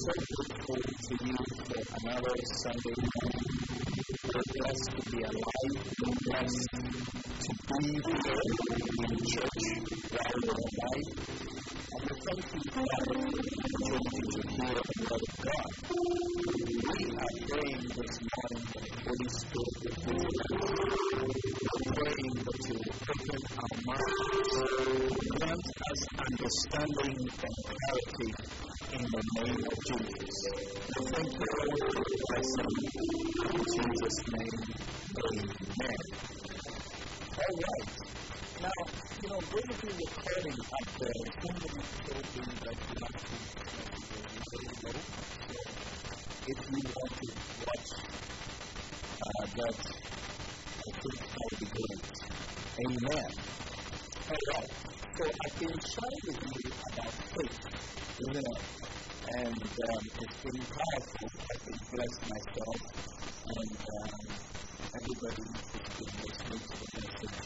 so grateful to you for another Sunday morning. We're blessed to be alive. We're blessed to be here in church while we're alive. And we thank you, Father, for the opportunity to hear the word of God. We are praying this morning that the Holy Spirit will visit us. We're praying that you will open our minds, grant us understanding and clarity in the name of Jesus. We thank you, Lord, for your blessing. In Jesus' name, amen. All right. Now, going to be recording up there, somebody told me that you have to be very low. So if you want to watch that, I think that would be great. Amen. All right. So I've been sharing with you about faith, isn't it? And it's been powerful. I've been blessed myself. And everybody has been listening to the message.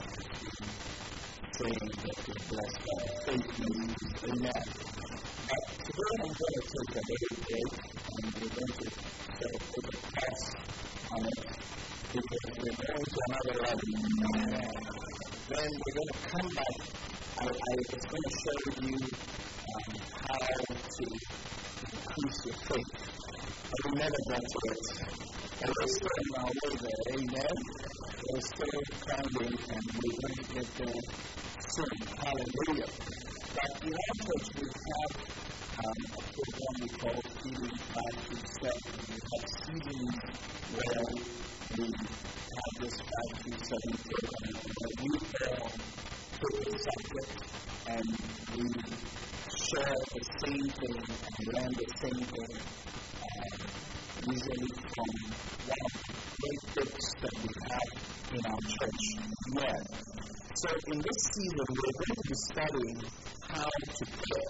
Saying that we're blessed by faith messages. Amen. But today I'm going to take a little break and we're going to sort of put a pause on it because we're going to another level. Then we're going to come back. I was going to share with you how to increase your faith. But we never got to it. And we're still on our way there. Amen. We're still climbing and we're going to get there soon. Hallelujah. But in our church we have a program we call Feeding 5 to 7. We have seeding where we have this 5 to 7 program where we all take a subject and we share the same thing and learn the same thing, usually from one of the great books that we have in our church. Yeah. So in this season, we're going to be studying how to pray.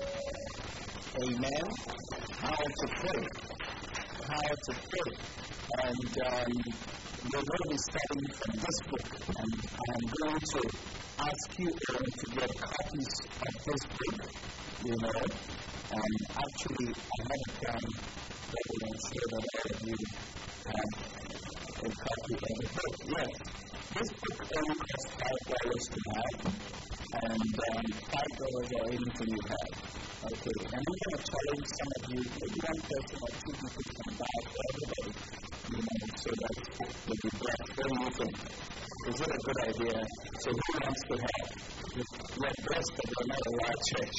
Amen? How to pray. How to pray. And we're going to be studying from this book. And I'm going to ask you all to get copies of this book, actually, I have a plan that will ensure that all of you have a copy of the book. Yes. This book only costs $5 to have, and $5 or anything you have. Okay, and I'm going to challenge some of you, maybe one person or two people can buy for everybody, so that they be blessed. What do you think? Is it a good idea? So who wants to have? You're blessed, but you're not a large church.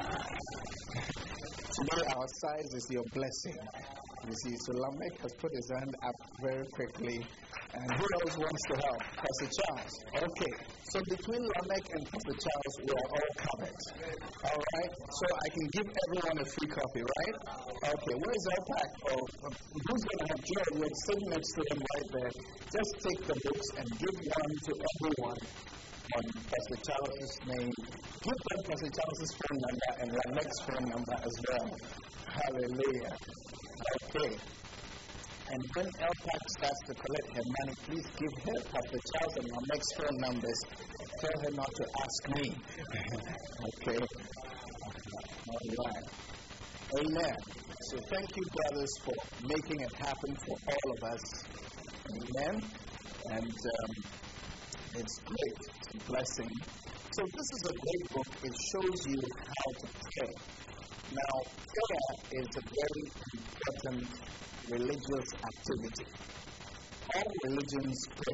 Today our size is your blessing. You see, so Lamech has put his hand up very quickly. And who else wants to help? Pastor Charles. Okay. So between Lamech and Pastor Charles, we are all covered. All right? So I can give everyone a free copy, right? Okay. Where is Elpac? Who's going to have Joe? You're sitting next to him right there. Just take the books and give one to everyone on Pastor Charles' name. Give them Pastor Charles' phone number and Lamech's phone number as well. Hallelujah. Okay. And when Elpac starts to collect her money, please give her Pastor Charles and my next phone numbers. Tell her not to ask me. Okay? All right. Amen. So thank you, brothers, for making it happen for all of us. Amen. And it's great. It's a blessing. So this is a great book. It shows you how to pray. Now, prayer is a very important religious activity. All religions pray.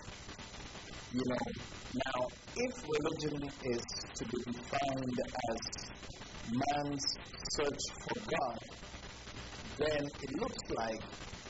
Now, if religion is to be defined as man's search for God, then it looks like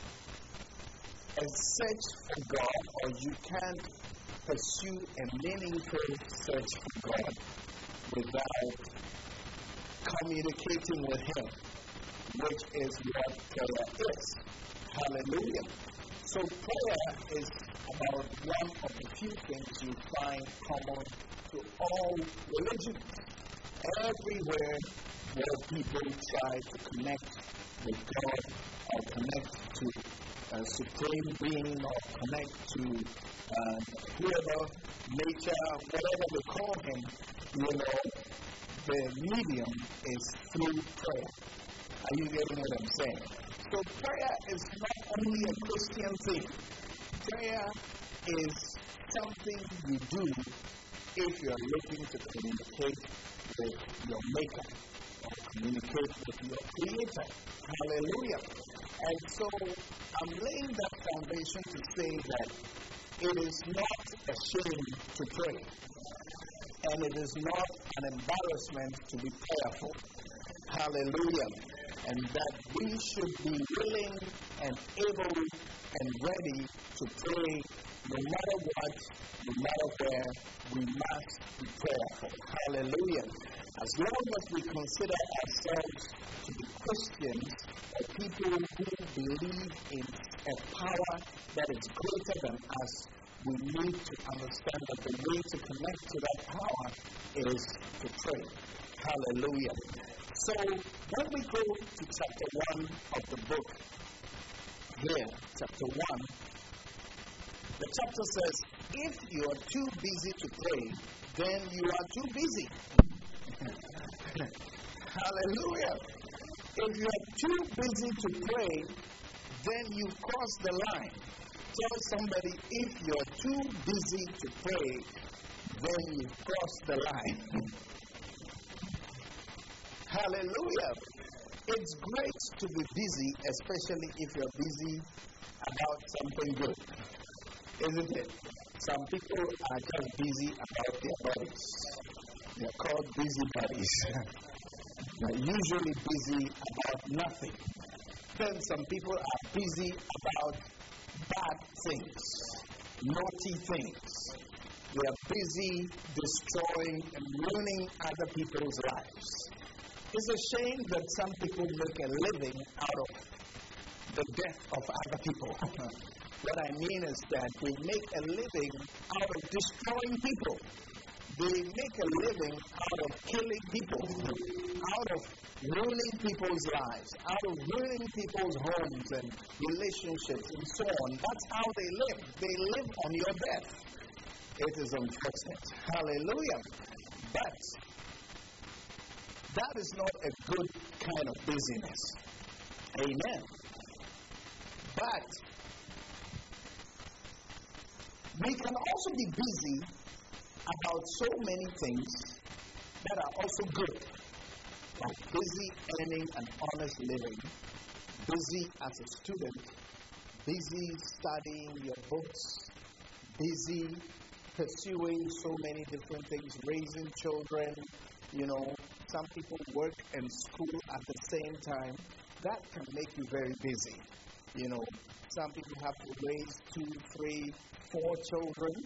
a search for God, or you can't pursue a meaningful search for God without communicating with Him, which is what prayer is. Hallelujah. So prayer is about one of the few things you find common to all religions. Everywhere where people try to connect with God or connect to a supreme being or connect to whoever, nature, whatever they call him, the medium is through prayer. I Are you getting what I'm saying? So prayer is not only a Christian thing. Prayer is something you do if you are looking to communicate with your Maker or communicate with your Creator. Hallelujah. And so I'm laying that foundation to say that it is not a shame to pray. And it is not an embarrassment to be prayerful. Hallelujah. And that we should be willing and able and ready to pray no matter what, no matter where, we must be prayerful. Hallelujah. As long as we consider ourselves to be Christians or people who believe in a power that is greater than us, we need to understand that the way to connect to that power is to pray. Hallelujah. So, when we go to chapter 1 of the book, here, chapter 1, the chapter says, if you are too busy to pray, then you are too busy. Hallelujah. If you are too busy to pray, then you cross the line. Tell somebody, if you're too busy to pray, then you cross the line. Hallelujah. It's great to be busy, especially if you're busy about something good. Isn't it? Some people are just busy about their bodies. They're called busybodies. They're usually busy about nothing. Then some people are busy about bad things, naughty things. They are busy destroying and ruining other people's lives. It's a shame that some people make a living out of the death of other people. What I mean is that they make a living out of destroying people. They make a living out of killing people, out of ruining people's lives, out of ruining people's homes and relationships and so on. That's how they live. They live on your death. It is unfortunate. Hallelujah. But that is not a good kind of busyness. Amen. But we can also be busy about so many things that are also good. Like busy earning an honest living, busy as a student, busy studying your books, busy pursuing so many different things, raising children, some people work and school at the same time. That can make you very busy. Some people have to raise 2, 3, 4 children,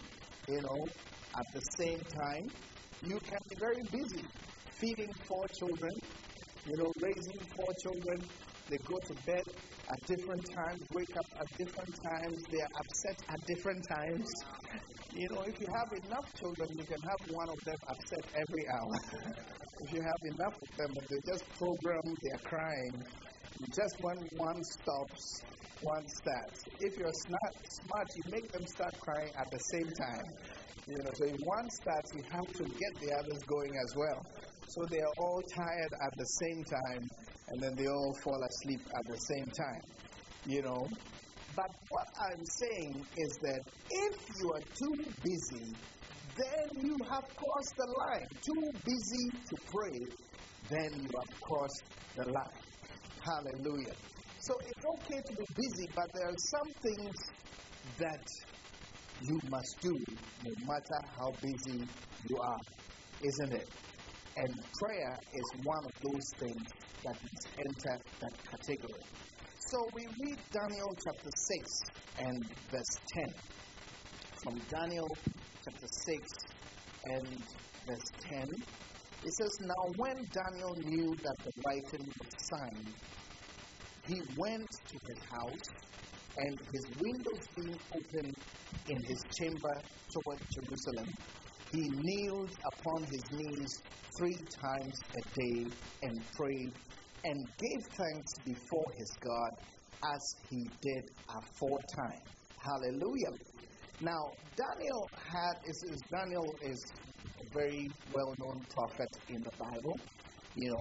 at the same time. You can be very busy feeding 4 children, raising 4 children. They go to bed at different times, wake up at different times. They are upset at different times. If you have enough children, you can have one of them upset every hour. If you have enough of them, and they just program, they are crying. Just when one stops, one starts. If you're smart, you make them start crying at the same time. So if one starts, you have to get the others going as well. So they are all tired at the same time, and then they all fall asleep at the same time. But what I'm saying is that if you are too busy, then you have crossed the line. Too busy to pray, then you have crossed the line. Hallelujah. So it's okay to be busy, but there are some things that you must do no matter how busy you are, isn't it? And prayer is one of those things that must enter that category. So we read Daniel chapter 6 and verse 10. From Daniel chapter 6 and verse 10, it says, Now when Daniel knew that the writing was signed, he went to his house, and his windows being open in his chamber toward Jerusalem, he kneeled upon his knees 3 times a day and prayed and gave thanks before his God as he did aforetime. Hallelujah. Now, Daniel is a very well-known prophet in the Bible.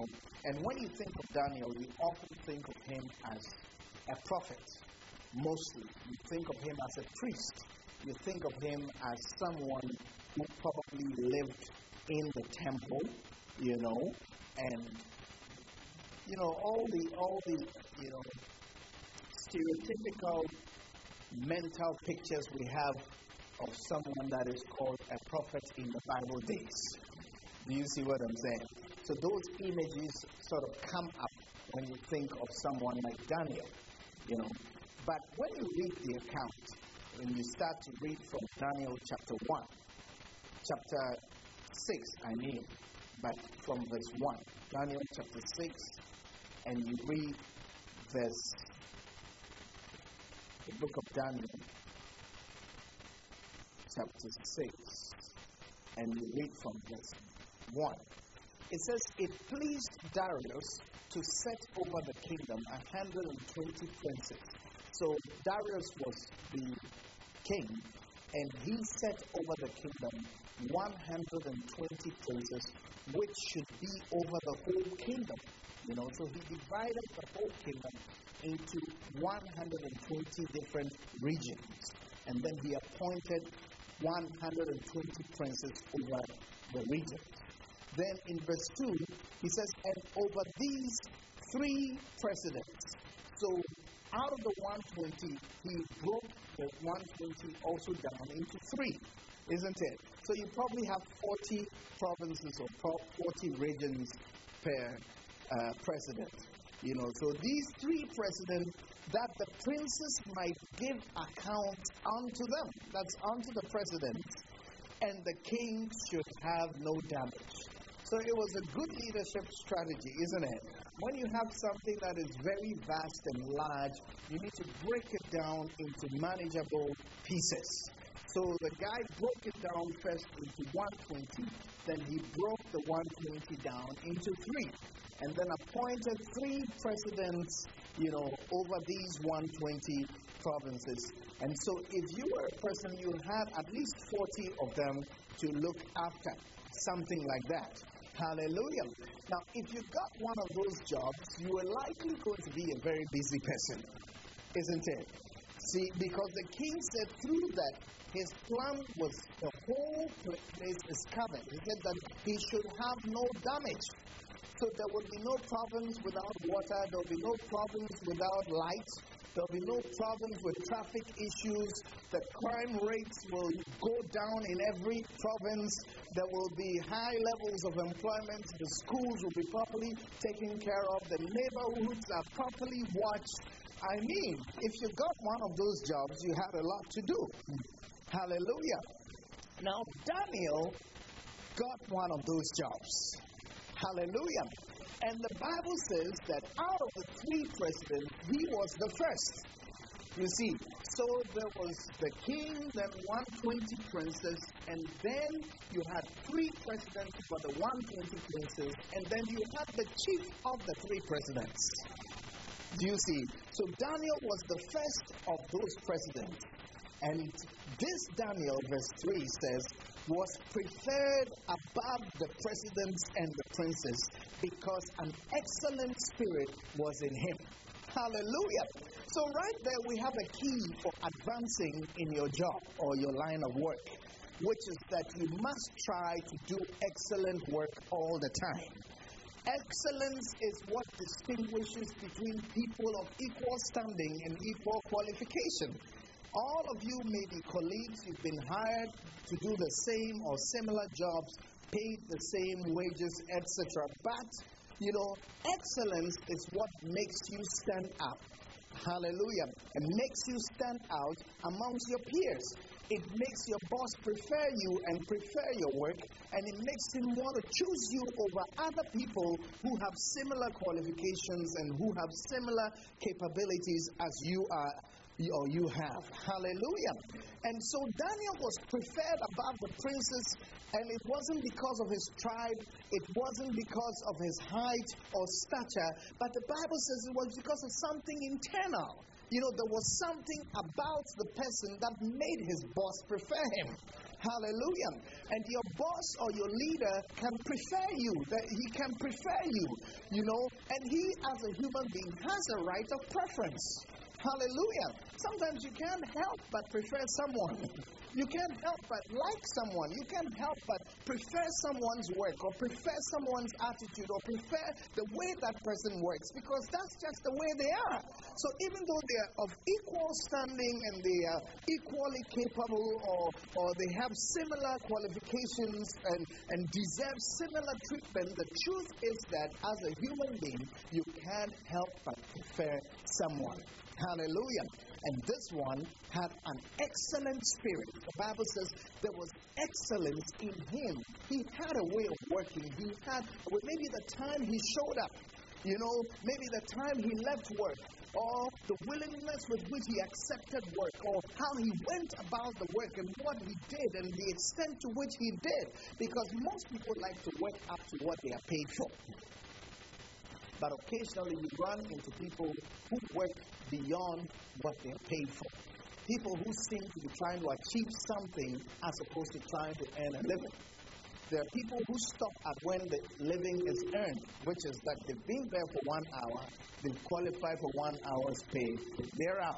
And when you think of Daniel, you often think of him as a prophet. Mostly. You think of him as a priest. You think of him as someone who probably lived in the temple, and all the stereotypical mental pictures we have of someone that is called a prophet in the Bible days. Do you see what I'm saying? So those images sort of come up when you think of someone like Daniel, But when you read the account, when you start to read from Daniel chapter 1, chapter 6, but from verse 1, Daniel chapter 6, and you read the book of Daniel, chapter 6, and you read from verse 1. It says, it pleased Darius to set over the kingdom 120 princes. So Darius was the king, and he set over the kingdom 120 princes, which should be over the whole kingdom. So he divided the whole kingdom into 120 different regions. And then he appointed 120 princes over the regions. Then in verse 2, he says, and over these 3 presidents. So out of the 120, he broke the 120 also down into 3, isn't it? So you probably have 40 provinces or 40 regions per president. So these 3 presidents, that the princes might give account unto them. That's unto the presidents. And the king should have no damage. So it was a good leadership strategy, isn't it? When you have something that is very vast and large, you need to break it down into manageable pieces. So the guy broke it down first into 120, then he broke the 120 down into 3, and then appointed 3 presidents, over these 120 provinces. And so if you were a person, you had at least 40 of them to look after, something like that. Hallelujah. Now, if you got one of those jobs, you are likely going to be a very busy person, isn't it? See, because the king said through that, his plan was the whole place is covered. He said that he should have no damage. So there will be no problems without water. There will be no problems without light. There will be no problems with traffic issues. The crime rates will go down in every province. There will be high levels of employment. The schools will be properly taken care of. The neighborhoods are properly watched. If you got one of those jobs, you had a lot to do. Hallelujah. Now, Daniel got one of those jobs. Hallelujah. And the Bible says that out of the 3 presidents, he was the first. You see, so there was the king, then 120 princes, and then you had 3 presidents for the 120 princes, and then you had the chief of the 3 presidents. Do you see? So Daniel was the first of those presidents. And this Daniel, verse 3 says, was preferred above the presidents and the princes because an excellent spirit was in him. Hallelujah. So right there we have a key for advancing in your job or your line of work, which is that you must try to do excellent work all the time. Excellence is what distinguishes between people of equal standing and equal qualification. All of you may be colleagues, you've been hired to do the same or similar jobs, paid the same wages, etc. But, excellence is what makes you stand up. Hallelujah. And makes you stand out amongst your peers. It makes your boss prefer you and prefer your work, and it makes him want to choose you over other people who have similar qualifications and who have similar capabilities as you are. Or you have. Hallelujah. And so Daniel was preferred above the princes, and it wasn't because of his tribe, it wasn't because of his height or stature, but the Bible says it was because of something internal. There was something about the person that made his boss prefer him. Hallelujah. And your boss or your leader can prefer you. That he can prefer you, and he as a human being has a right of preference. Hallelujah. Sometimes you can't help but prefer someone. You can't help but like someone. You can't help but prefer someone's work or prefer someone's attitude or prefer the way that person works because that's just the way they are. So even though they are of equal standing and they are equally capable or they have similar qualifications and deserve similar treatment, the truth is that as a human being, you can't help but prefer someone. Hallelujah. And this one had an excellent spirit. The Bible says there was excellence in him. He had a way of working. He had, maybe the time he showed up, maybe the time he left work, or the willingness with which he accepted work, or how he went about the work and what he did and the extent to which he did. Because most people like to work up to what they are paid for. But occasionally we run into people who work beyond what they're paid for. People who seem to be trying to achieve something as opposed to trying to earn a living. There are people who stop at when the living is earned, which is that they've been there for 1 hour, they've qualified for 1 hour's pay, they're out.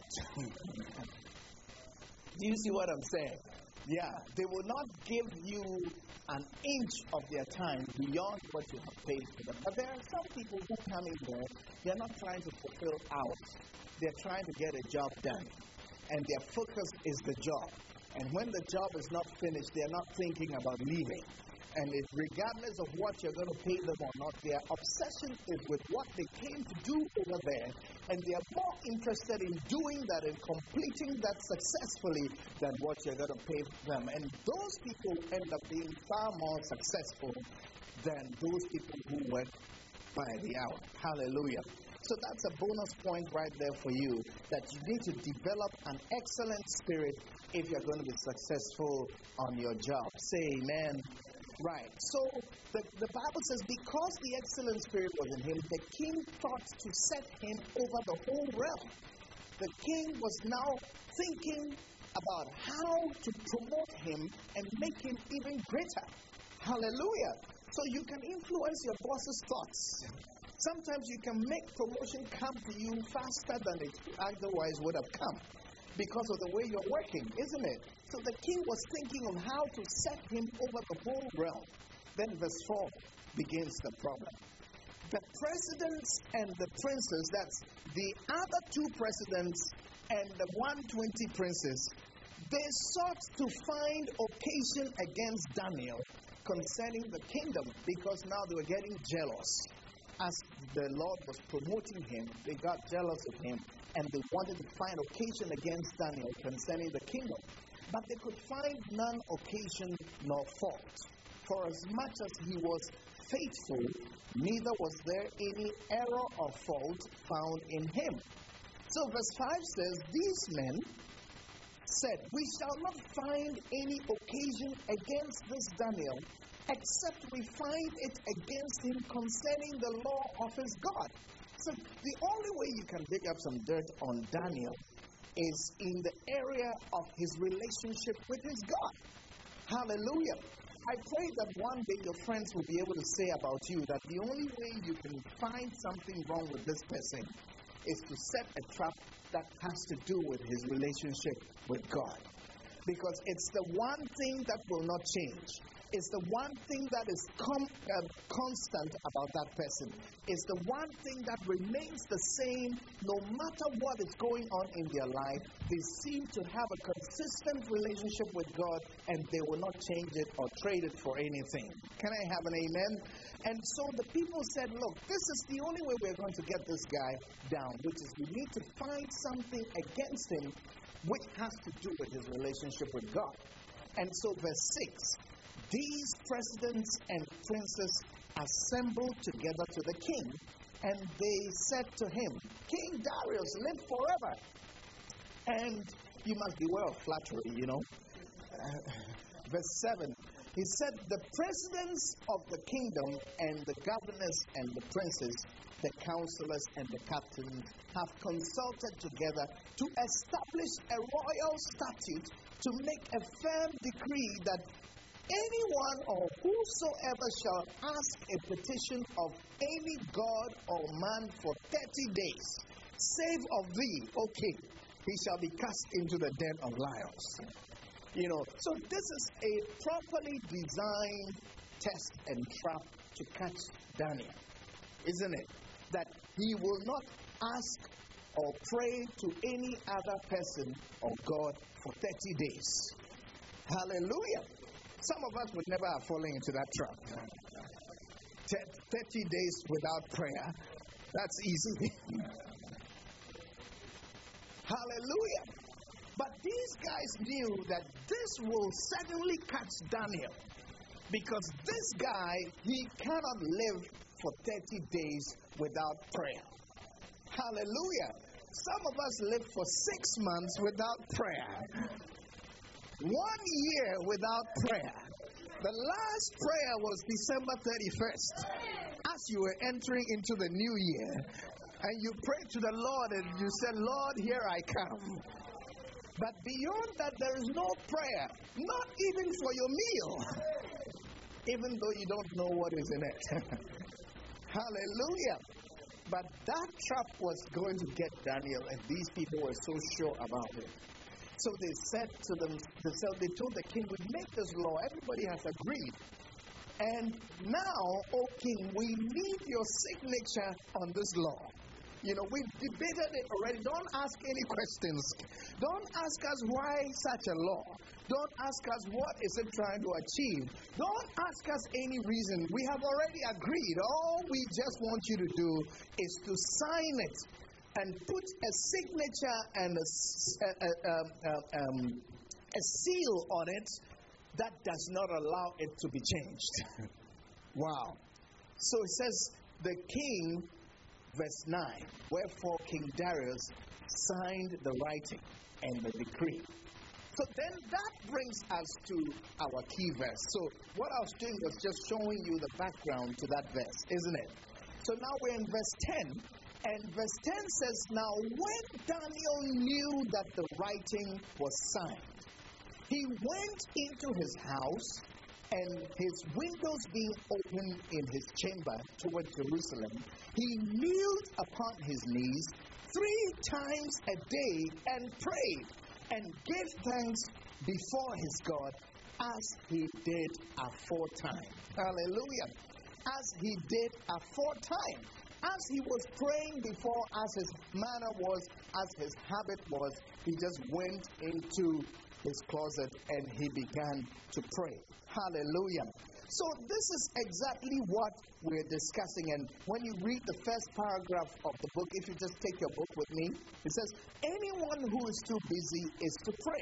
Do you see what I'm saying? Yeah, they will not give you an inch of their time beyond what you have paid for them. But there are some people who come in there, they're not trying to fulfill hours. They're trying to get a job done. And their focus is the job. And when the job is not finished, they're not thinking about leaving. And regardless of what you're going to pay them or not, their obsession is with what they came to do over there. And they are more interested in doing that and completing that successfully than what you're going to pay them. And those people end up being far more successful than those people who work by the hour. Hallelujah. So that's a bonus point right there for you, that you need to develop an excellent spirit if you're going to be successful on your job. Say amen. Right. So the Bible says because the excellent spirit was in him, the king thought to set him over the whole realm. The king was now thinking about how to promote him and make him even greater. Hallelujah. So you can influence your boss's thoughts. Sometimes you can make promotion come to you faster than it otherwise would have come because of the way you're working, isn't it? So the king was thinking of how to set him over the whole realm. Then verse 4 begins the problem. The presidents and the princes, that's the other two presidents and the 120 princes, they sought to find occasion against Daniel concerning the kingdom because now they were getting jealous. As the Lord was promoting him, they got jealous of him and they wanted to find occasion against Daniel concerning the kingdom. But they could find none occasion nor fault. For as much as he was faithful, neither was there any error or fault found in him. So verse 5 says, these men said, we shall not find any occasion against this Daniel, except we find it against him concerning the law of his God. So the only way you can dig up some dirt on Daniel is in the area of his relationship with his God. Hallelujah. I pray that one day your friends will be able to say about you that the only way you can find something wrong with this person is to set a trap that has to do with his relationship with God. Because it's the one thing that will not change. It's the one thing that is constant about that person. It's the one thing that remains the same no matter what is going on in their life. They seem to have a consistent relationship with God and they will not change it or trade it for anything. Can I have an amen? And so the people said, look, this is the only way we're going to get this guy down, which is we need to find something against him which has to do with his relationship with God. And so verse 6, these presidents and princes assembled together to the king, and they said to him, King Darius, live forever. And you must beware of flattery, Verse 7, He said, the presidents of the kingdom and the governors and the princes, the counselors and the captains have consulted together to establish a royal statute to make a firm decree that anyone or whosoever shall ask a petition of any god or man for 30 days, save of thee, O king, he shall be cast into the den of lions. So this is a properly designed test and trap to catch Daniel, isn't it? That he will not ask or pray to any other person or God for 30 days. Hallelujah. Some of us would never have fallen into that trap. 30 days without prayer, that's easy. Hallelujah. But these guys knew that this will certainly catch Daniel, because this guy, he cannot live for 30 days without prayer. Hallelujah. Some of us live for 6 months without prayer. 1 year without prayer. The last prayer was December 31st. As you were entering into the new year, and you prayed to the Lord and you said, Lord, here I come. But beyond that, there is no prayer, not even for your meal, even though you don't know what is in it. Hallelujah. But that trap was going to get Daniel, and these people were so sure about it. So they said to them, they told the king, we make this law. Everybody has agreed. And now, O king, we need your signature on this law. We've debated it already. Don't ask any questions. Don't ask us why such a law. Don't ask us what is it trying to achieve. Don't ask us any reason. We have already agreed. All we just want you to do is to sign it and put a signature and a seal on it that does not allow it to be changed. Wow. So it says, the king, verse 9, wherefore King Darius signed the writing and the decree. So then that brings us to our key verse. So what I was doing was just showing you the background to that verse, isn't it? So now we're in verse 10. And verse 10 says, now when Daniel knew that the writing was signed, he went into his house, and his windows being open in his chamber toward Jerusalem, he kneeled upon his knees 3 times a day and prayed and gave thanks before his God as he did aforetime. Hallelujah. As he did aforetime. As he was praying before, as his manner was, as his habit was, he just went into his closet and he began to pray. Hallelujah. So this is exactly what we're discussing. And when you read the first paragraph of the book, if you just take your book with me, it says, anyone who is too busy is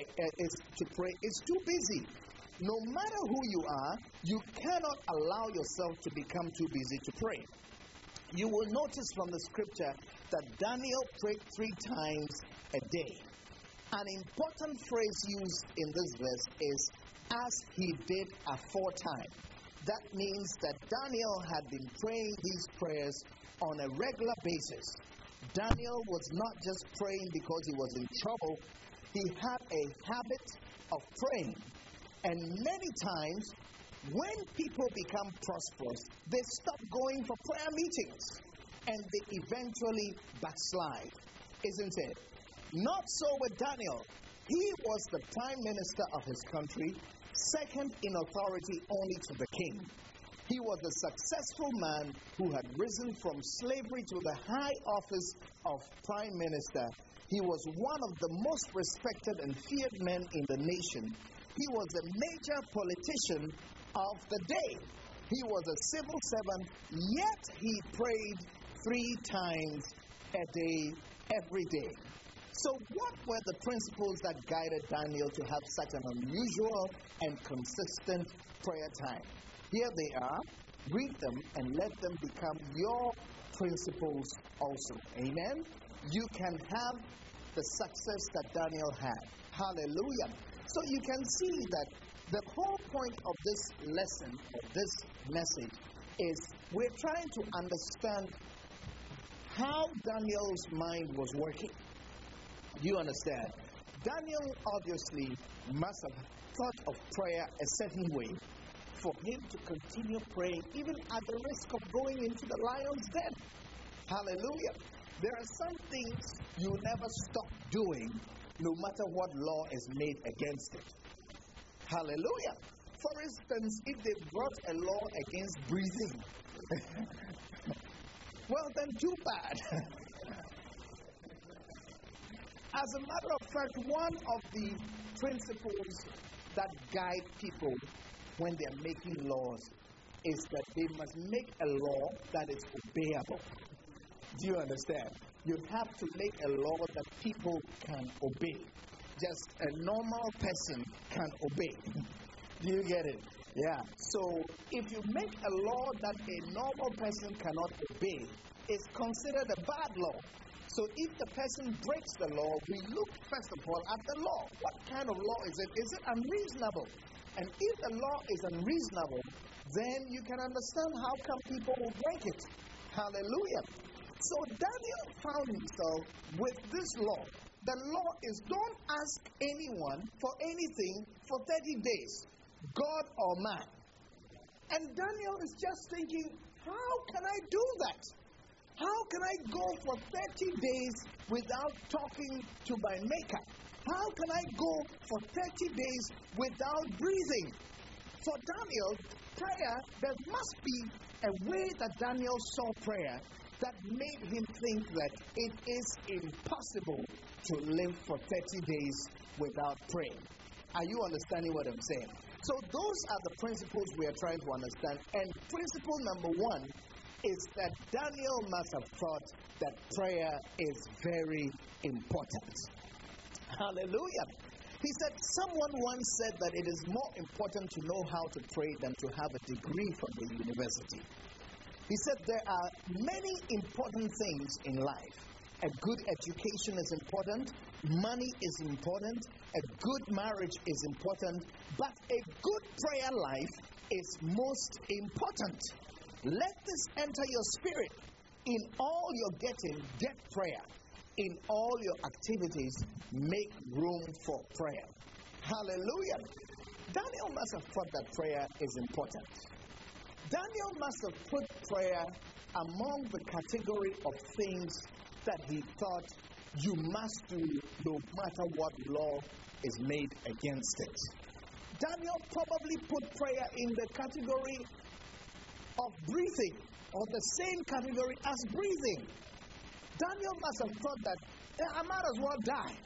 too busy. No matter who you are, you cannot allow yourself to become too busy to pray. You will notice from the scripture that Daniel prayed 3 times a day. An important phrase used in this verse is, as he did aforetime. That means that Daniel had been praying these prayers on a regular basis. Daniel was not just praying because he was in trouble. He had a habit of praying. And many times, when people become prosperous, they stop going for prayer meetings. And they eventually backslide. Isn't it? Not so with Daniel. He was the prime minister of his country, second in authority only to the king. He was a successful man who had risen from slavery to the high office of prime minister. He was one of the most respected and feared men in the nation. He was a major politician of the day. He was a civil servant, yet he prayed 3 times a day, every day. So what were the principles that guided Daniel to have such an unusual and consistent prayer time? Here they are. Read them and let them become your principles also. Amen? You can have the success that Daniel had. Hallelujah. So you can see that The whole point of this lesson, of this message, is we're trying to understand how Daniel's mind was working. Do you understand? Daniel obviously must have thought of prayer a certain way for him to continue praying, even at the risk of going into the lion's den. Hallelujah. There are some things you never stop doing, no matter what law is made against it. Hallelujah. For instance, if they brought a law against breathing, well then too bad. As a matter of fact, one of the principles that guide people when they are making laws is that they must make a law that is obeyable. Do you understand? You have to make a law that people can obey. Just a normal person can obey. Do you get it? Yeah. So if you make a law that a normal person cannot obey, it's considered a bad law. So if the person breaks the law, we look first of all at the law. What kind of law is it? Is it unreasonable? And if the law is unreasonable, then you can understand how come people will break it. Hallelujah. So Daniel found himself with this law. The law is don't ask anyone for anything for 30 days, God or man. And Daniel is just thinking, how can I do that? How can I go for 30 days without talking to my maker? How can I go for 30 days without breathing? For Daniel, prayer, there must be a way that Daniel saw prayer that made him think that it is impossible to live for 30 days without praying. Are you understanding what I'm saying? So those are the principles we are trying to understand. And principle number one is that Daniel must have thought that prayer is very important. Hallelujah. He said, someone once said that it is more important to know how to pray than to have a degree from the university. He said there are many important things in life. A good education is important. Money is important. A good marriage is important. But a good prayer life is most important. Let this enter your spirit. In all you're getting, get prayer. In all your activities, make room for prayer. Hallelujah. Daniel must have thought that prayer is important. Daniel must have put prayer among the category of things that he thought you must do no matter what law is made against it. Daniel probably put prayer in the category of breathing, or the same category as breathing. Daniel must have thought that I might as well die.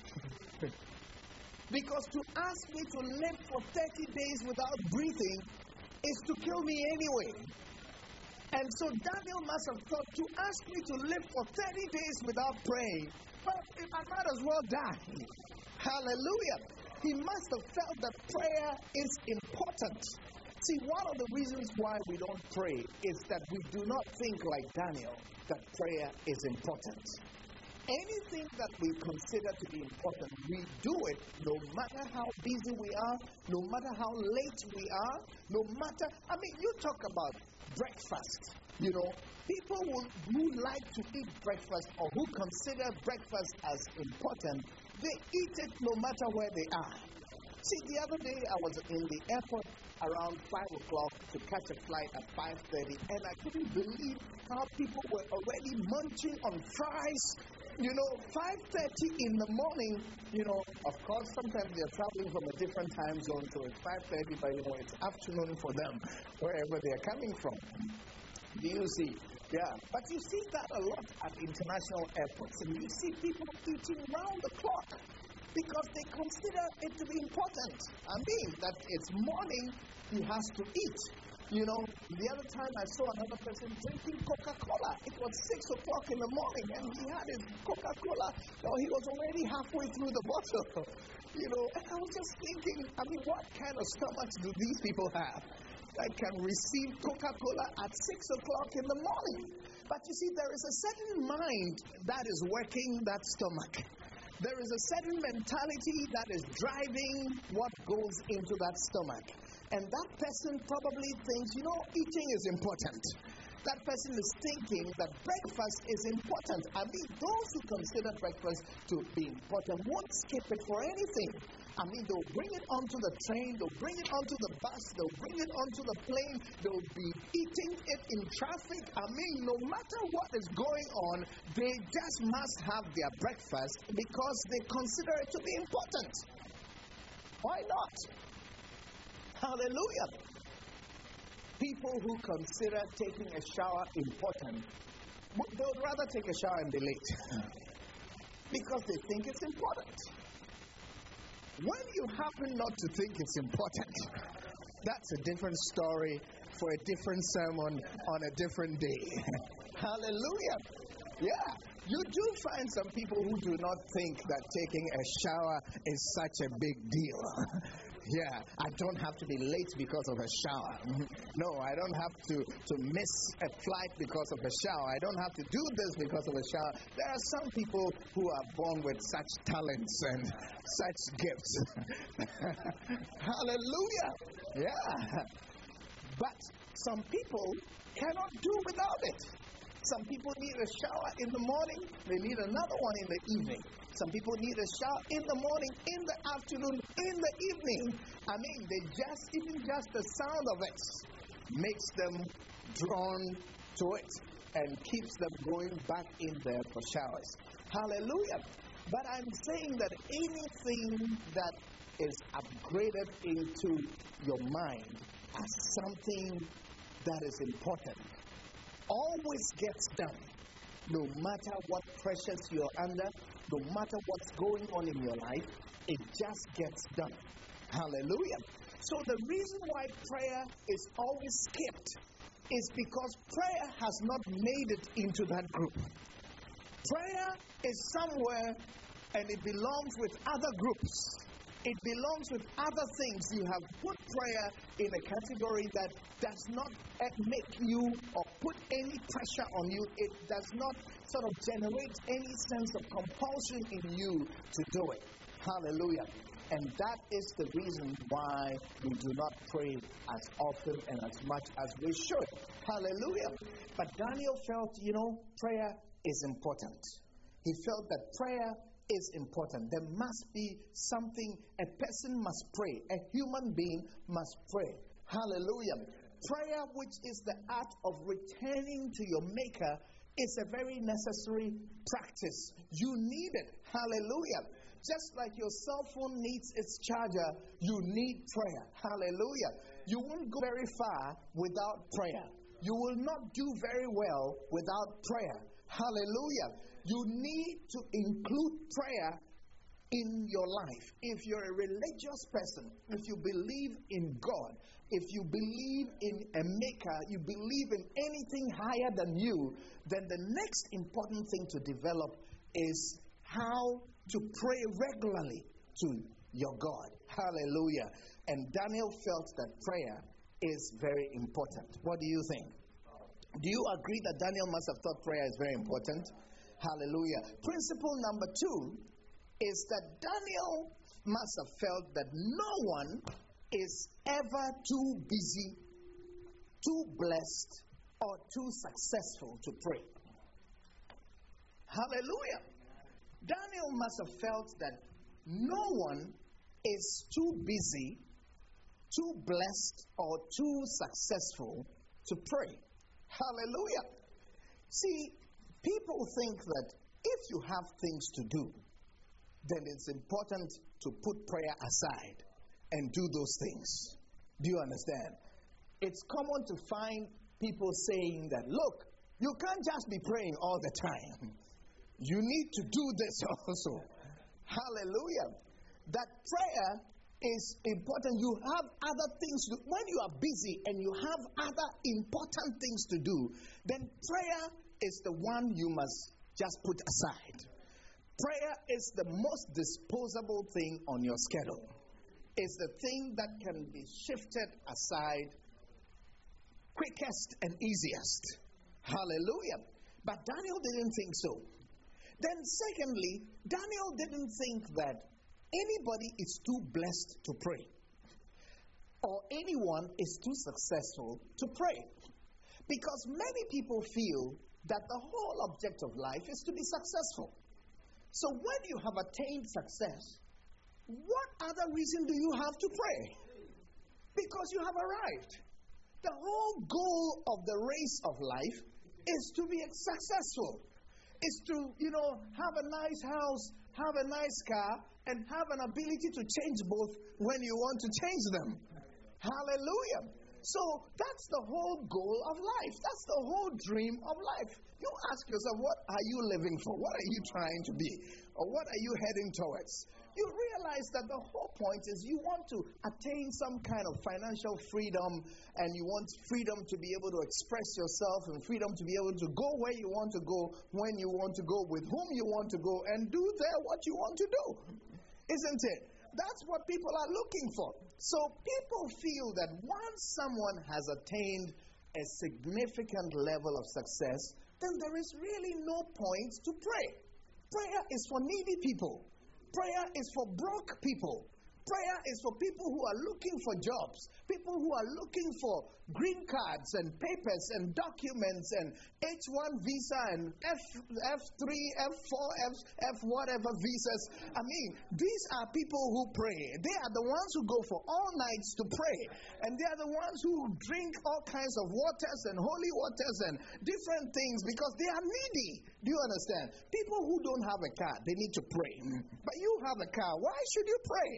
Because to ask me to live for 30 days without breathing is to kill me anyway. And so Daniel must have thought, to ask me to live for 30 days without praying, well, I might as well die. Hallelujah. He must have felt that prayer is important. See, one of the reasons why we don't pray is that we do not think like Daniel, that prayer is important. Anything that we consider to be important, we do it no matter how busy we are, no matter how late we are, no matter, you talk about breakfast, people who like to eat breakfast or who consider breakfast as important, they eat it no matter where they are. See, the other day I was in the airport around 5 o'clock to catch a flight at 5:30, and I couldn't believe how people were already munching on fries. 5:30 in the morning, of course, sometimes they're traveling from a different time zone, so it's 5:30, but it's afternoon for them, wherever they're coming from. Do you see? Yeah. But you see that a lot at international airports, and you see people eating round the clock because they consider it to be important. That it's morning, he has to eat. The other time I saw another person drinking Coca-Cola. It was 6 o'clock in the morning, and he had his Coca-Cola. He was already halfway through the bottle. And I was just thinking, what kind of stomachs do these people have that can receive Coca-Cola at 6 o'clock in the morning? But you see, there is a certain mind that is working that stomach. There is a certain mentality that is driving what goes into that stomach. And that person probably thinks, eating is important. That person is thinking that breakfast is important. I mean, those who consider breakfast to be important won't skip it for anything. I mean, they'll bring it onto the train, they'll bring it onto the bus, they'll bring it onto the plane, they'll be eating it in traffic. I mean, no matter what is going on, they just must have their breakfast because they consider it to be important. Why not? Hallelujah. People who consider taking a shower important, they would rather take a shower and be late because they think it's important. When you happen not to think it's important, that's a different story for a different sermon on a different day. Hallelujah. Yeah. You do find some people who do not think that taking a shower is such a big deal. Yeah, I don't have to be late because of a shower. No, I don't have to miss a flight because of a shower. I don't have to do this because of a shower. There are some people who are born with such talents and such gifts. Hallelujah. Yeah. But some people cannot do without it. Some people need a shower in the morning. They need another one in the evening. Some people need a shower in the morning, in the afternoon, in the evening. I mean, even just the sound of it makes them drawn to it and keeps them going back in there for showers. Hallelujah. But I'm saying that anything that is upgraded into your mind as something that is important always gets done. No matter what pressures you're under, no matter what's going on in your life, it just gets done. Hallelujah. So the reason why prayer is always skipped is because prayer has not made it into that group. Prayer is somewhere and it belongs with other groups. It belongs with other things. You have put prayer in a category that does not make you or put any pressure on you. It does not sort of generate any sense of compulsion in you to do it. Hallelujah. And that is the reason why we do not pray as often and as much as we should. Hallelujah. But Daniel felt, prayer is important. He felt that prayer is important. There must be something, a person must pray. A human being must pray. Hallelujah. Prayer, which is the art of returning to your Maker, is a very necessary practice. You need it. Hallelujah. Just like your cell phone needs its charger, you need prayer. Hallelujah. You won't go very far without prayer. You will not do very well without prayer. Hallelujah. You need to include prayer in your life. If you're a religious person, if you believe in God, if you believe in a Maker, you believe in anything higher than you, then the next important thing to develop is how to pray regularly to your God. Hallelujah. And Daniel felt that prayer is very important. What do you think? Do you agree that Daniel must have thought prayer is very important? Hallelujah. Principle number 2 is that Daniel must have felt that no one is ever too busy, too blessed, or too successful to pray. Hallelujah. Daniel must have felt that no one is too busy, too blessed, or too successful to pray. Hallelujah. See, people think that if you have things to do, then it's important to put prayer aside and do those things. Do you understand? It's common to find people saying that, look, you can't just be praying all the time. You need to do this also. Hallelujah. That prayer is important. You have other things to do. When you are busy and you have other important things to do, then prayer is the one you must just put aside. Prayer is the most disposable thing on your schedule. It's the thing that can be shifted aside quickest and easiest. Hallelujah. But Daniel didn't think so. Then secondly, Daniel didn't think that anybody is too blessed to pray or anyone is too successful to pray. Because many people feel that the whole object of life is to be successful. So when you have attained success, what other reason do you have to pray? Because you have arrived. The whole goal of the race of life is to be successful. Is to, have a nice house, have a nice car, and have an ability to change both when you want to change them. Hallelujah. So that's the whole goal of life. That's the whole dream of life. You ask yourself, what are you living for? What are you trying to be? Or what are you heading towards? You realize that the whole point is you want to attain some kind of financial freedom, and you want freedom to be able to express yourself and freedom to be able to go where you want to go, when you want to go, with whom you want to go, and do there what you want to do. Isn't it? That's what people are looking for. So people feel that once someone has attained a significant level of success, then there is really no point to pray. Prayer is for needy people. Prayer is for broke people. Prayer is for people who are looking for jobs, people who are looking for green cards and papers and documents and H1 visa and F3, F4, F whatever visas. I mean, these are people who pray. They are the ones who go for all nights to pray. And they are the ones who drink all kinds of waters and holy waters and different things because they are needy. Do you understand? People who don't have a car, they need to pray. But you have a car. Why should you pray?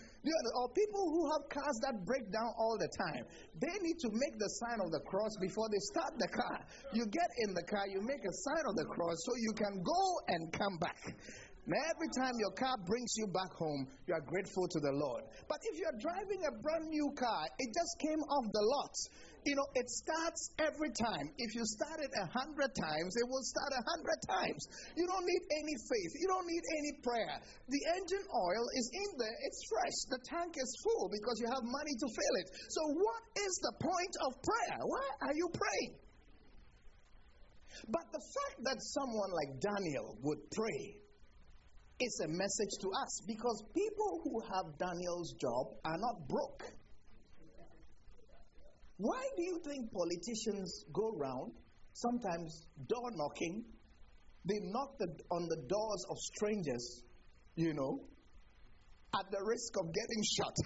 Or people who have cars that break down all the time, they need to make the sign of the cross before they start the car. You get in the car, you make a sign of the cross so you can go and come back. Now, every time your car brings you back home, you are grateful to the Lord. But if you are driving a brand new car, it just came off the lot. It starts every time. If you start it 100 times, it will start 100 times. You don't need any faith. You don't need any prayer. The engine oil is in there. It's fresh. The tank is full because you have money to fill it. So what is the point of prayer? Why are you praying? But the fact that someone like Daniel would pray is a message to us, because people who have Daniel's job are not broke. Why do you think politicians go around, sometimes door knocking? They knock on the doors of strangers, at the risk of getting shot.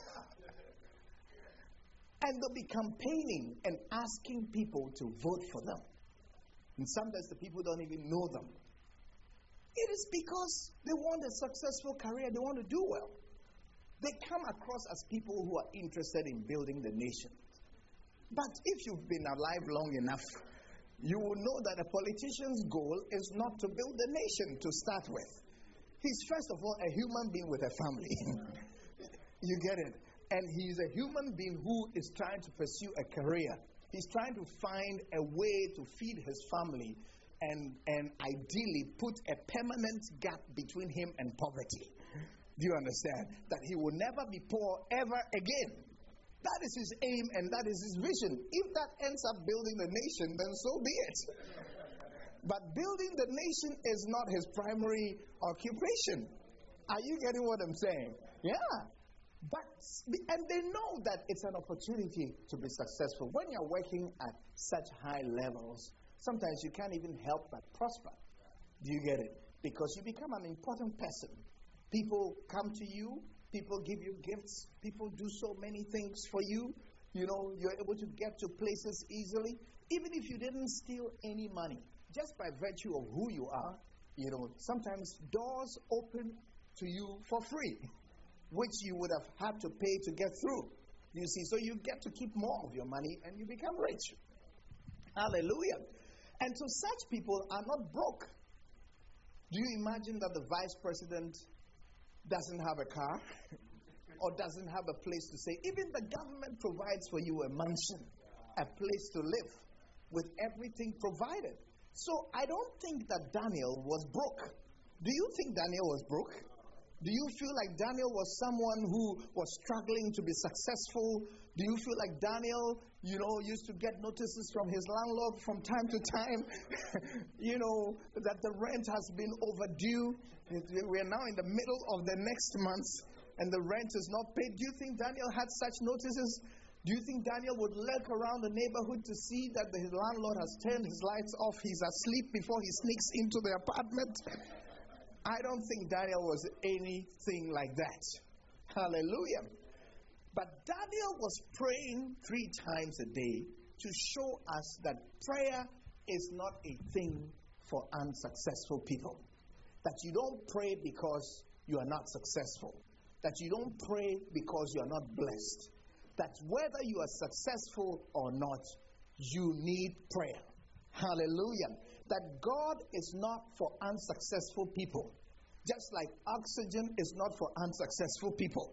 And they'll be campaigning and asking people to vote for them. And sometimes the people don't even know them. It is because they want a successful career, they want to do well. They come across as people who are interested in building the nation. But if you've been alive long enough, you will know that a politician's goal is not to build the nation to start with. He's first of all a human being with a family. You get it? And he's a human being who is trying to pursue a career. He's trying to find a way to feed his family and ideally put a permanent gap between him and poverty. Do you understand? That he will never be poor ever again. That is his aim and that is his vision. If that ends up building the nation, then so be it. But building the nation is not his primary occupation. Are you getting what I'm saying? Yeah. And they know that it's an opportunity to be successful. When you're working at such high levels, sometimes you can't even help but prosper. Do you get it? Because you become an important person. People come to you. People give you gifts. People do so many things for you. You're able to get to places easily. Even if you didn't steal any money, just by virtue of who you are, sometimes doors open to you for free, which you would have had to pay to get through. You see, so you get to keep more of your money and you become rich. Hallelujah. And so such people are not broke. Do you imagine that the vice president doesn't have a car or doesn't have a place to stay? Even the government provides for you a mansion, a place to live with everything provided. So I don't think that Daniel was broke. Do you think Daniel was broke? Do you feel like Daniel was someone who was struggling to be successful? Do you feel like Daniel, used to get notices from his landlord from time to time, that the rent has been overdue? We are now in the middle of the next month and the rent is not paid. Do you think Daniel had such notices? Do you think Daniel would lurk around the neighborhood to see that his landlord has turned his lights off, he's asleep before he sneaks into the apartment? I don't think Daniel was anything like that. Hallelujah. But Daniel was praying 3 times a day to show us that prayer is not a thing for unsuccessful people. That you don't pray because you are not successful. That you don't pray because you are not blessed. That whether you are successful or not, you need prayer. Hallelujah. That God is not for unsuccessful people. Just like oxygen is not for unsuccessful people.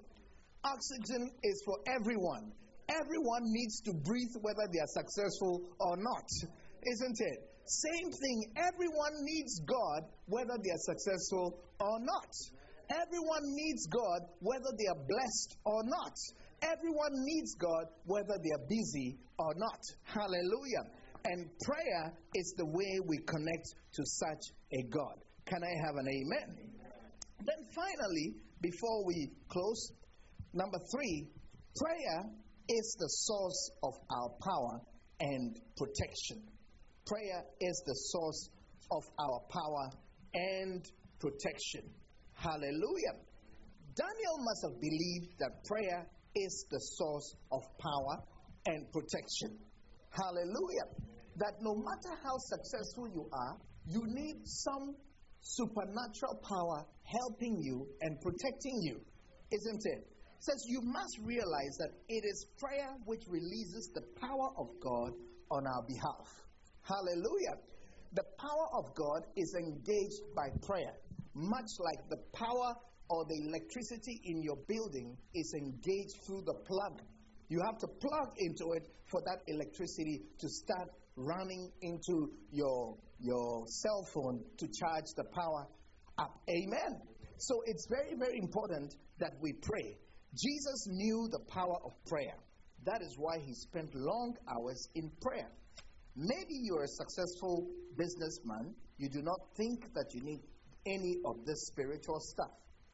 Oxygen is for everyone. Everyone needs to breathe whether they are successful or not. Isn't it? Same thing, everyone needs God whether they are successful or not. Everyone needs God whether they are blessed or not. Everyone needs God whether they are busy or not. Hallelujah. And prayer is the way we connect to such a God. Can I have an amen? Then finally, before we close, number 3, prayer is the source of our power and protection. Prayer is the source of our power and protection. Hallelujah. Daniel must have believed that prayer is the source of power and protection. Hallelujah. That no matter how successful you are, you need some supernatural power helping you and protecting you. Isn't it? It says you must realize that it is prayer which releases the power of God on our behalf. Hallelujah. The power of God is engaged by prayer, much like the power or the electricity in your building is engaged through the plug. You have to plug into it for that electricity to start running into your cell phone to charge the power up. Amen. So it's very, very important that we pray. Jesus knew the power of prayer. That is why he spent long hours in prayer. Maybe you're a successful businessman. You do not think that you need any of this spiritual stuff.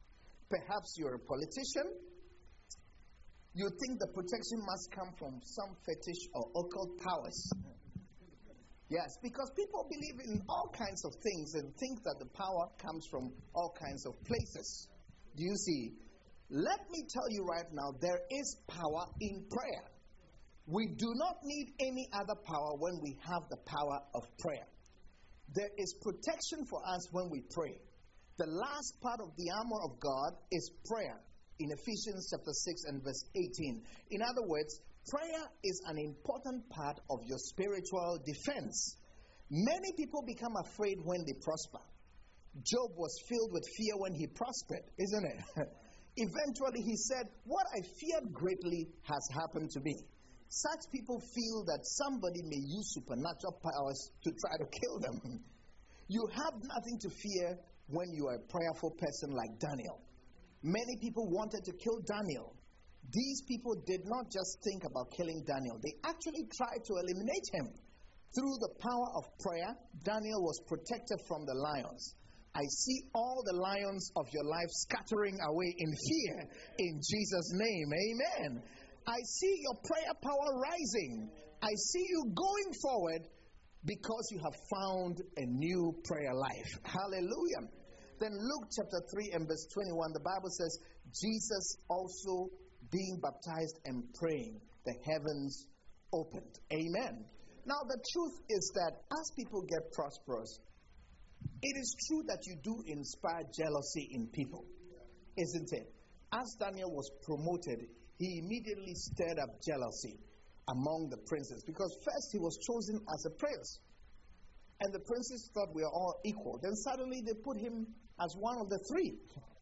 Perhaps you're a politician. You think the protection must come from some fetish or occult powers. Yes, because people believe in all kinds of things and think that the power comes from all kinds of places. Do you see? Let me tell you right now, there is power in prayer. We do not need any other power when we have the power of prayer. There is protection for us when we pray. The last part of the armor of God is prayer in Ephesians chapter 6 and verse 18. In other words, prayer is an important part of your spiritual defense. Many people become afraid when they prosper. Job was filled with fear when he prospered, isn't it? Eventually he said, "What I feared greatly has happened to me." Such people feel that somebody may use supernatural powers to try to kill them. You have nothing to fear when you are a prayerful person like Daniel. Many people wanted to kill Daniel. These people did not just think about killing Daniel. They actually tried to eliminate him. Through the power of prayer, Daniel was protected from the lions. I see all the lions of your life scattering away in fear in Jesus' name. Amen. I see your prayer power rising. I see you going forward because you have found a new prayer life. Hallelujah. Then Luke chapter 3 and verse 21, the Bible says, Jesus also being baptized and praying, the heavens opened. Amen. Now the truth is that as people get prosperous, it is true that you do inspire jealousy in people, isn't it? As Daniel was promoted, he immediately stirred up jealousy among the princes, because first he was chosen as a prince, and the princes thought we are all equal. Then suddenly they put him as one of the 3,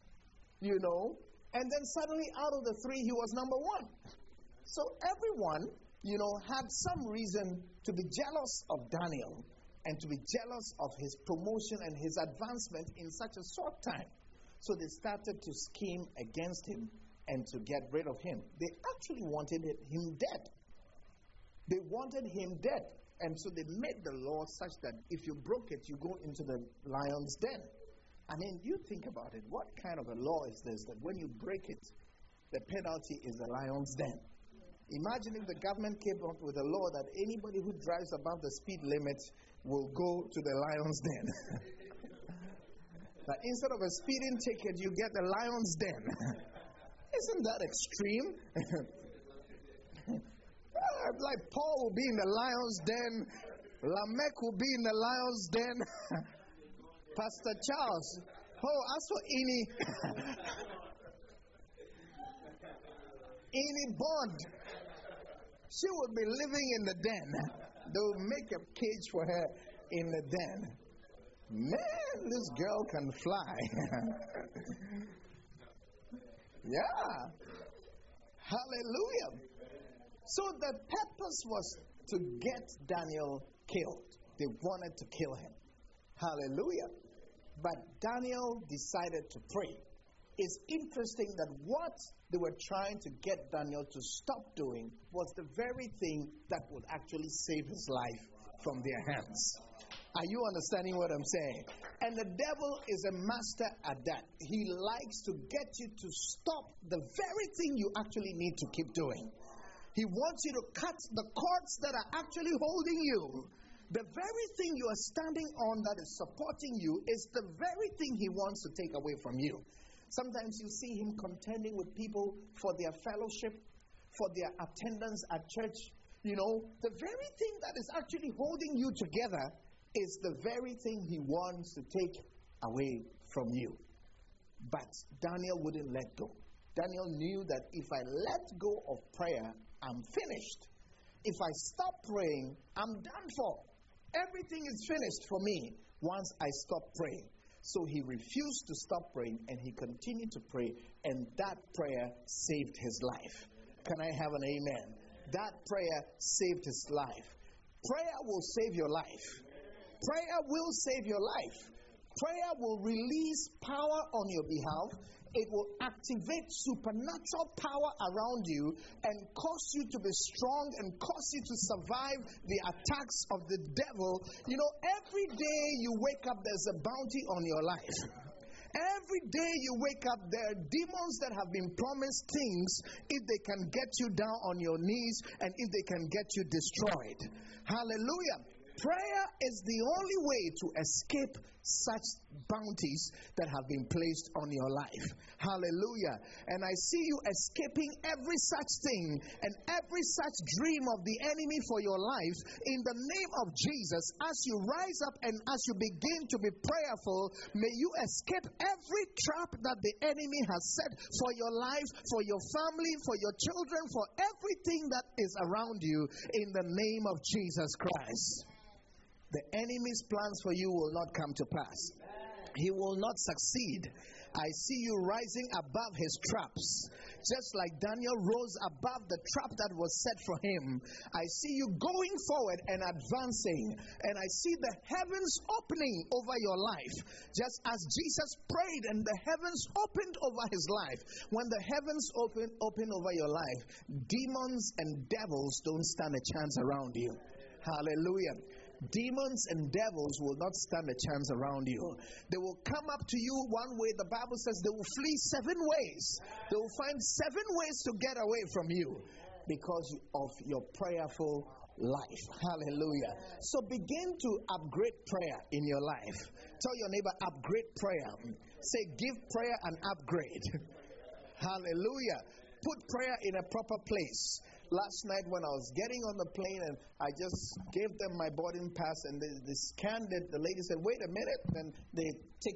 and then suddenly out of the 3 he was number 1. So everyone, had some reason to be jealous of Daniel and to be jealous of his promotion and his advancement in such a short time. So they started to scheme against him and to get rid of him. They actually wanted him dead. They wanted him dead. And so they made the law such that if you broke it, you go into the lion's den. I mean, you think about it. What kind of a law is this that when you break it, the penalty is the lion's den? Imagine if the government came up with a law that anybody who drives above the speed limit will go to the lion's den. That instead of a speeding ticket, you get the lion's den. Isn't that extreme? Like Paul will be in the lion's den, Lamech will be in the lion's den, Pastor Charles, as for Eni Bond, she would be living in the den. They will make a cage for her in the den. Man, this girl can fly. Yeah. Hallelujah. So the purpose was to get Daniel killed. They wanted to kill him. Hallelujah. But Daniel decided to pray. It's interesting that what they were trying to get Daniel to stop doing was the very thing that would actually save his life from their hands. Are you understanding what I'm saying? And the devil is a master at that. He likes to get you to stop the very thing you actually need to keep doing. He wants you to cut the cords that are actually holding you. The very thing you are standing on that is supporting you is the very thing he wants to take away from you. Sometimes you see him contending with people for their fellowship, for their attendance at church. You know, the very thing that is actually holding you together is the very thing he wants to take away from you. But Daniel wouldn't let go. Daniel knew that if I let go of prayer, I'm finished. If I stop praying, I'm done for. Everything is finished for me once I stop praying. So he refused to stop praying and he continued to pray, and that prayer saved his life. Can I have an amen? That prayer saved his life. Prayer will save your life. Prayer will save your life. Prayer will release power on your behalf. It will activate supernatural power around you and cause you to be strong and cause you to survive the attacks of the devil. You know, every day you wake up, there's a bounty on your life. Every day you wake up, there are demons that have been promised things if they can get you down on your knees and if they can get you destroyed. Hallelujah. Prayer is the only way to escape such bounties that have been placed on your life. Hallelujah. And I see you escaping every such thing and every such dream of the enemy for your life in the name of Jesus. As you rise up and as you begin to be prayerful, may you escape every trap that the enemy has set for your life, for your family, for your children, for everything that is around you in the name of Jesus Christ. The enemy's plans for you will not come to pass. He will not succeed. I see you rising above his traps. Just like Daniel rose above the trap that was set for him, I see you going forward and advancing. And I see the heavens opening over your life. Just as Jesus prayed and the heavens opened over his life. When the heavens open over your life, demons and devils don't stand a chance around you. Hallelujah. Demons and devils will not stand a chance around you. They will come up to you one way. The Bible says they will flee 7 ways. They will find 7 ways to get away from you because of your prayerful life. Hallelujah. So begin to upgrade prayer in your life. Tell your neighbor, upgrade prayer. Say, give prayer an upgrade. Hallelujah. Put prayer in a proper place. Last night when I was getting on the plane and I just gave them my boarding pass and they scanned it, the lady said, wait a minute. Then the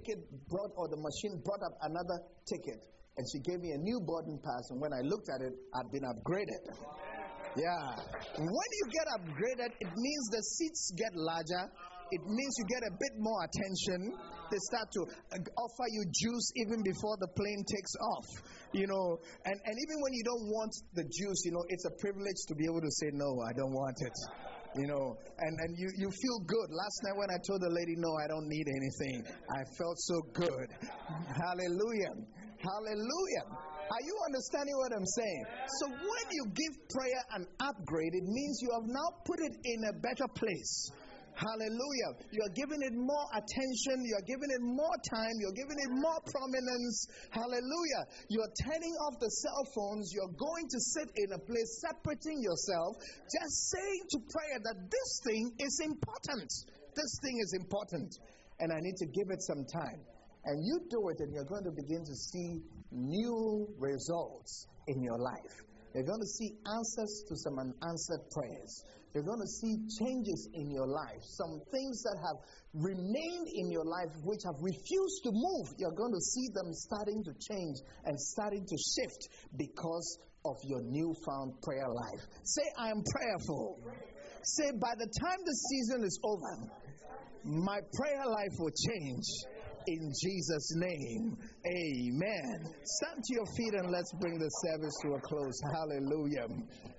machine brought up another ticket and she gave me a new boarding pass, and when I looked at it, I'd been upgraded. Yeah. When you get upgraded, it means the seats get larger. It means you get a bit more attention. They start to offer you juice even before the plane takes off. You know, and even when you don't want the juice, you know, it's a privilege to be able to say, no, I don't want it. And you feel good. Last night when I told the lady, no, I don't need anything, I felt so good. Hallelujah. Hallelujah. Are you understanding what I'm saying? So when you give prayer an upgrade, it means you have now put it in a better place. Hallelujah. You're giving it more attention. You're giving it more time. You're giving it more prominence. Hallelujah. You're turning off the cell phones. You're going to sit in a place separating yourself, just saying to prayer that this thing is important. This thing is important. And I need to give it some time. And you do it, and you're going to begin to see new results in your life. You're going to see answers to some unanswered prayers. You're going to see changes in your life. Some things that have remained in your life which have refused to move, you're going to see them starting to change and starting to shift because of your newfound prayer life. Say, I am prayerful. Say, by the time the season is over, my prayer life will change. In Jesus' name, amen. Stand to your feet and let's bring the service to a close. Hallelujah.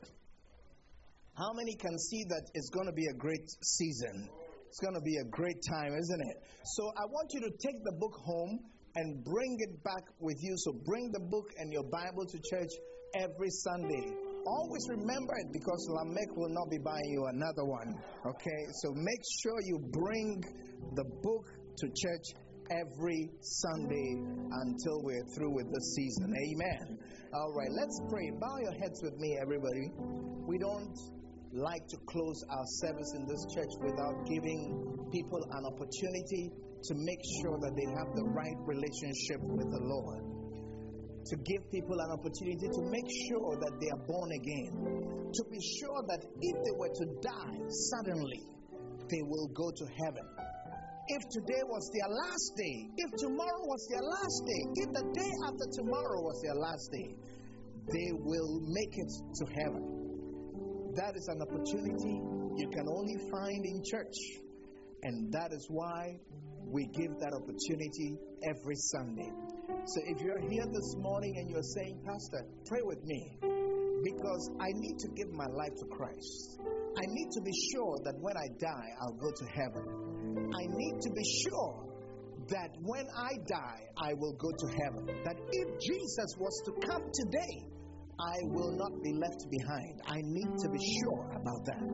How many can see that it's going to be a great season? It's going to be a great time, isn't it? So I want you to take the book home and bring it back with you. So bring the book and your Bible to church every Sunday. Always remember it, because Lamech will not be buying you another one. Okay? So make sure you bring the book to church every Sunday until we're through with the season. Amen. All right, let's pray. Bow your heads with me, everybody. We don't like to close our service in this church without giving people an opportunity to make sure that they have the right relationship with the Lord. To give people an opportunity to make sure that they are born again. To be sure that if they were to die suddenly, they will go to heaven. If today was their last day, if tomorrow was their last day, if the day after tomorrow was their last day, they will make it to heaven. That is an opportunity you can only find in church. And that is why we give that opportunity every Sunday. So if you're here this morning and you're saying, Pastor, pray with me, because I need to give my life to Christ. I need to be sure that when I die, I'll go to heaven. I need to be sure that when I die, I will go to heaven. That if Jesus was to come today, I will not be left behind. I need to be sure about that.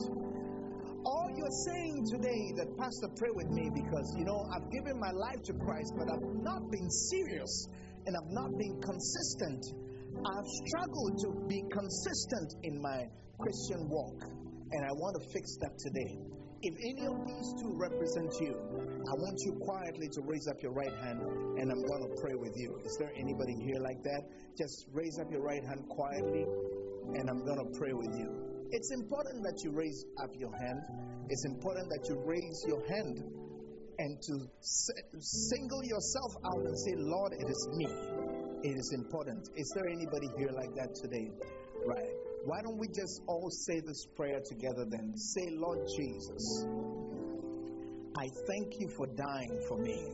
Or you're saying today that, Pastor, pray with me because, I've given my life to Christ, but I've not been serious and I've not been consistent. I've struggled to be consistent in my Christian walk, and I want to fix that today. If any of these two represent you, I want you quietly to raise up your right hand, and I'm going to pray with you. Is there anybody here like that? Just raise up your right hand quietly, and I'm going to pray with you. It's important that you raise up your hand. It's important that you raise your hand and to single yourself out and say, Lord, it is me. It is important. Is there anybody here like that today? Right. Why don't we just all say this prayer together then? Say, Lord Jesus, I thank you for dying for me.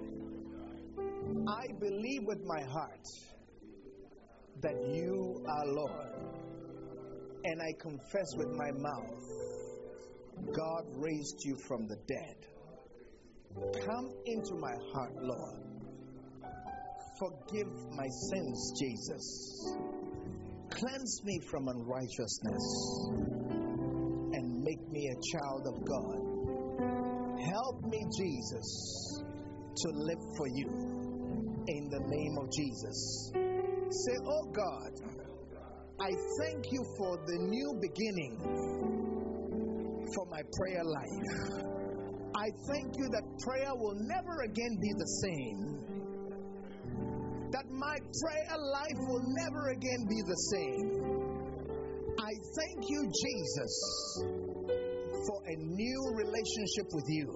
I believe with my heart that you are Lord. And I confess with my mouth, God raised you from the dead. Come into my heart, Lord. Forgive my sins, Jesus. Cleanse me from unrighteousness and make me a child of God. Help me, Jesus, to live for you in the name of Jesus. Say, oh God, I thank you for the new beginning for my prayer life. I thank you that prayer will never again be the same. That my prayer life will never again be the same. I thank you, Jesus, for a new relationship with you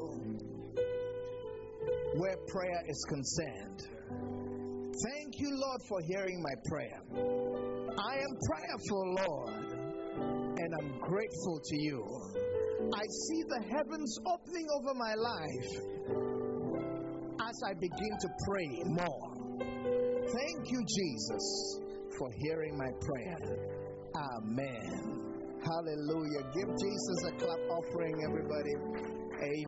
where prayer is concerned. Thank you, Lord, for hearing my prayer. I am prayerful, Lord, and I'm grateful to you. I see the heavens opening over my life as I begin to pray more. Thank you, Jesus, for hearing my prayer. Amen. Hallelujah. Give Jesus a clap offering, everybody. Amen.